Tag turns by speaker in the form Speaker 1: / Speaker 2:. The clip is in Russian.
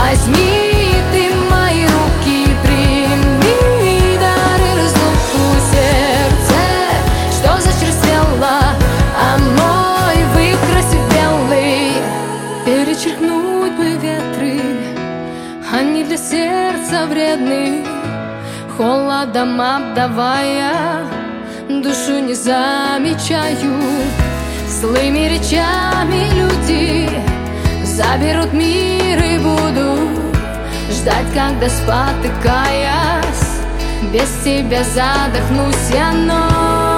Speaker 1: Возьми ты мои руки, прими дары разлуку. Сердце, что зачерствело, а мой выкрасив белый. Перечеркнуть бы ветры, они для сердца вредны, холодом обдавая, душу не замечаю. Злыми речами люди заберут мир, и буду ждать, когда, спотыкаясь, без тебя задохнусь я. Но